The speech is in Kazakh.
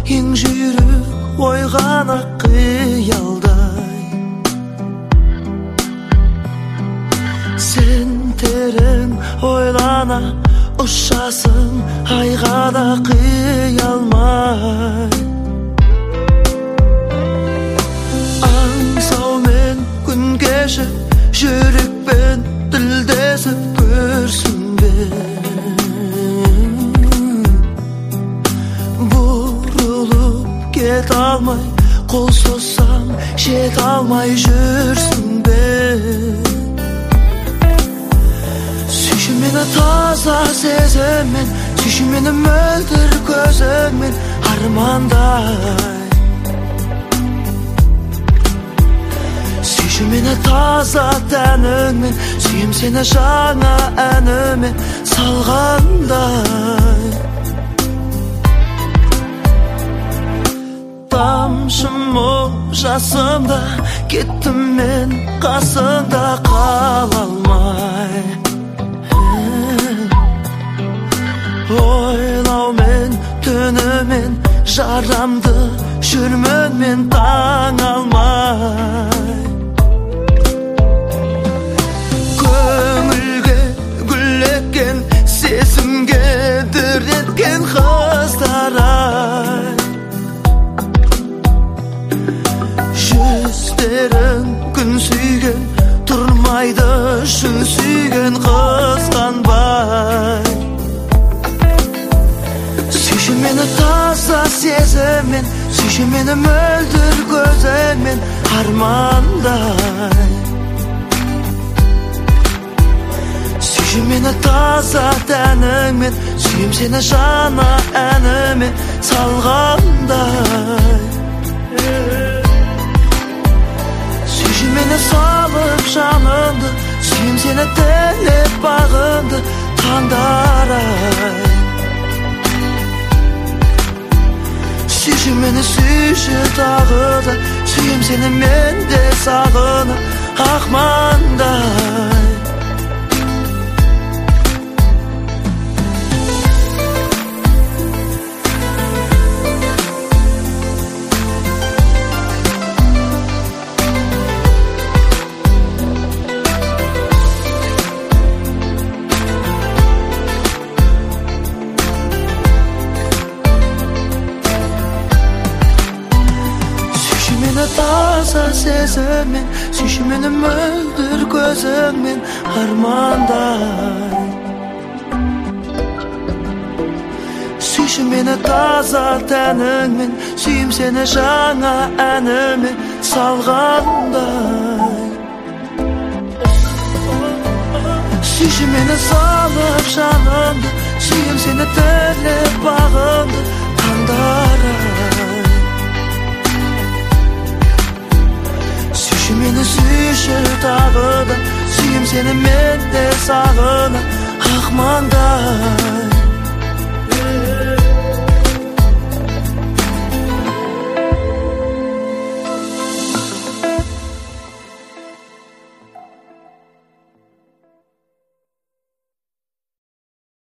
Ең жүйрік ойған ақ қиялдай. Сен терең ойлана ұшасың, айға да қия алмай. Аңсаумен күн кешіп, жүрекпен тілдесіп көрсін бе. Бұрылып кет алмай, қол созсам жет алмай жүрсің бе. Сүйші мені таза сезіммен, сүйші мені мөлдір көзіңмен армандай. Сүйші мені таза тәніңмен, сүйем сені жаңа әніме салғандай. Тамшым ол жасымда, кеттім мен қасыңда қала алмай. Ойлаумен түнімен жарамды жүрмін мен таң алмай. Көңілге гүл еккен, сезімге дір еткен қыздар-ай. Жүздерің күн сүйген, тұрмайды шын сүйген қызғанбай. Сүйші мені таза сезіммен, сүйші мені мөлдір көзіңмен армандай. Сүйші мені таза тәніңмен, сүйем сені жаңа әніме салғандай. Сүйші мені салып жанымды, сүйем сені тілеп бағымды таңдар-ай. Сүйші мені сүйші тағы да, сүйем сені мен де сағынып ақмандай. Таза сезіммен, сүйші мені мөлдір көзіңмен армандай. Сүйші мені таза тәніңмен, сүйем сені жаңа әніме салғандай. Сүйші мені салып жанымды, сүйем сені тілеп бағымды таңдар-ай. Сүйші мені сүйші тағы да, сүйем сені мен де сағынып ақмандай.